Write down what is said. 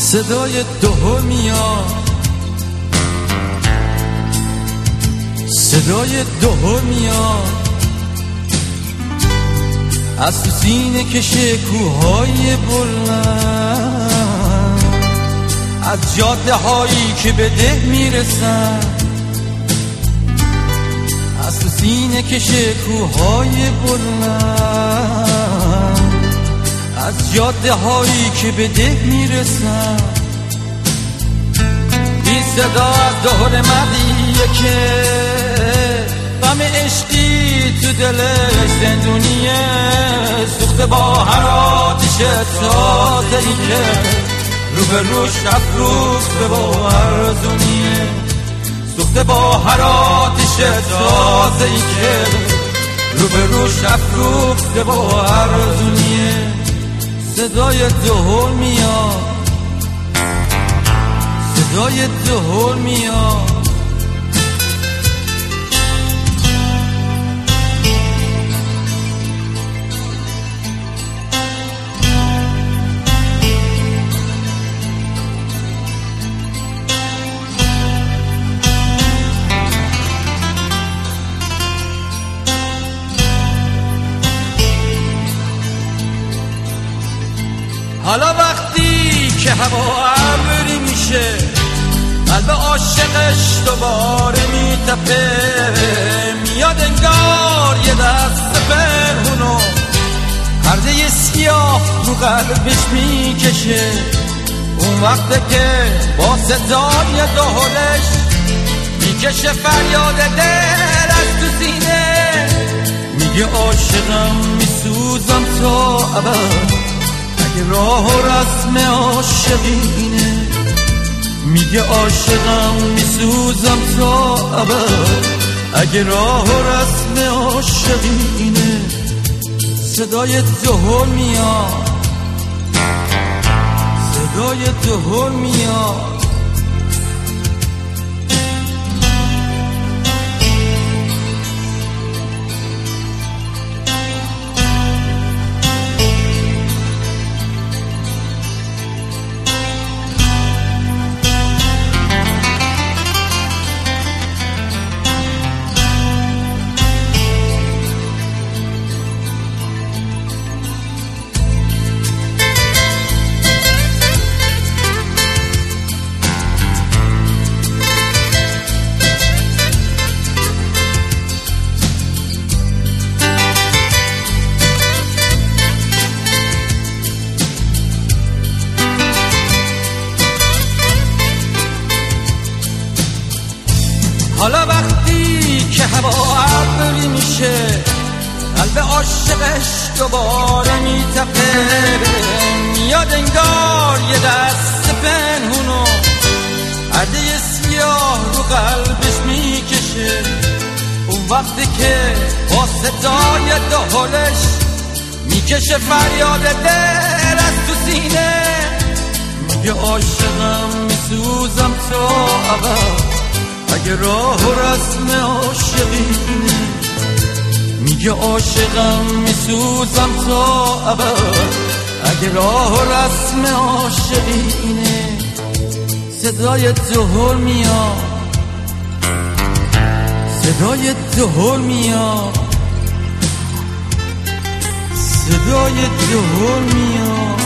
صدای دهل میاد، صدای دهل میاد از تو سینه کشه کوههای بلند، از جاده هایی که به ده میرسن، از تو سینه کشه کوههای بلند، از جاده هایی که به ده میرسن. این صدا از دهل مردیه که غم عشقی تو دلش زندونیه، سوخته با هر آتش تازه‌ای که رو به روش افروخته با ارزونیه، سوخته با هر آتش تازه‌ای که رو به روش افروخته با ارزونیه. صدای دهل میاد، صدای دهل میاد. حالا وقتی که هوا ابری میشه، قلب عاشقش دوباره میتپه، میاد انگار یه دست پنهونو پرده سیاه رو قلبش میکشه. اون وقته که با صدای دهلش میکشه فریاد دل از تو سینه، میگه عاشقم میسوزم تا ابد راه و رسم عاشقینه، میگه عاشقم میسوزم تا ابد اگه راه و رسم عاشقینه. صدای دهل میاد، صدای دهل میاد. حالا وقتی که هوا ابری میشه، قلب عاشقش دوباره میتپه، میاد انگار یه دست پنهونو پرده سیاه رو قلبش میکشه. اون وقتی که با صدای دهلش میکشه فریاد دل از تو سینه، میگه عاشقم میسوزم تا ابد اگه راه و رسم عاشقینه، میگه عاشقم میسوزم تا ابد اگه راه و رسم عاشقینه. صدای دهل میاد، صدای دهل میاد، صدای دهل میاد.